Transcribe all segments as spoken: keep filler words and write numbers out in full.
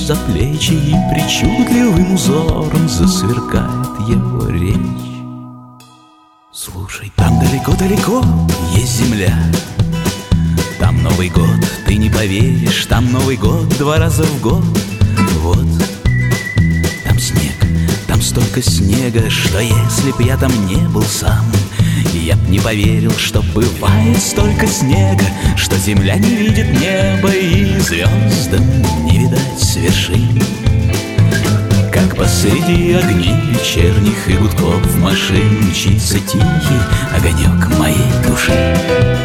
за плечи, и причудливым узором засверкает его речь. Слушай, там далеко-далеко есть земля, там Новый год, ты не поверишь, там Новый год два раза в год. Вот, там снег, там столько снега, что если б я там не был сам, я б не поверил, что бывает столько снега, что земля не видит неба и звездам не видать с вершин. Как посреди огней вечерних и гудков машин мчится тихий огонек моей души.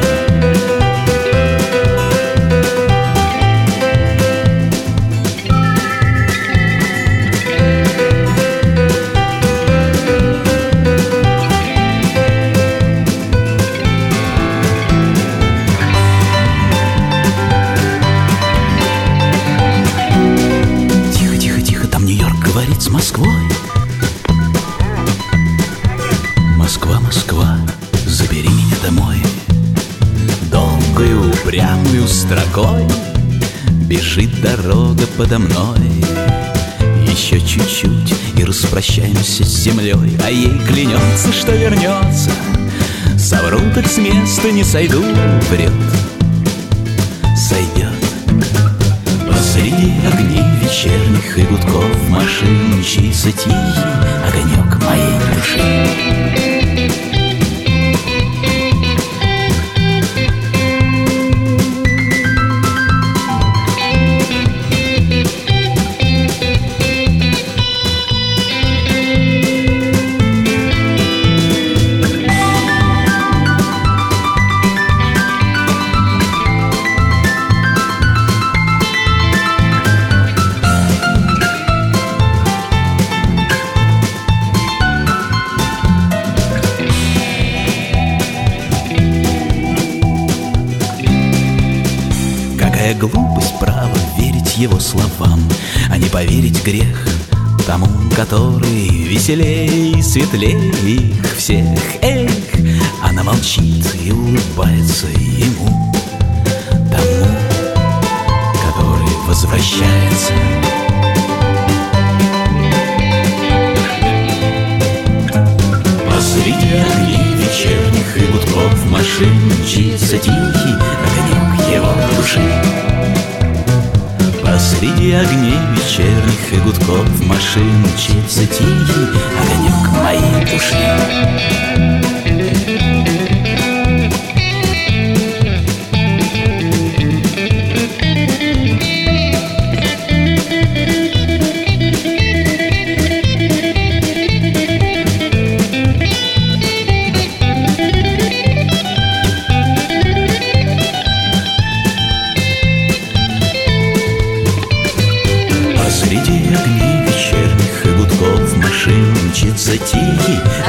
Говорит с Москвой. Москва, Москва, забери меня домой. Долгою упрямую строкой бежит дорога подо мной. Еще чуть-чуть и распрощаемся с землей, а ей клянется, что вернется. Совру, так с места не сойду, врет. Сойдет. Посреди огней вечерних и гудков машин мчится тихий огонек моей души. Глупость, право, верить его словам, а не поверить грех тому, который веселей и светлей их всех. Эх, она молчит и улыбается ему, тому, который возвращается. Посреди огней вечерних и гудков машин мчится тихий огонек его души. Посреди огней вечерних и гудков машин мчится тихий огонек моей души. Среди огней вечерних и гудков машин мчится тихий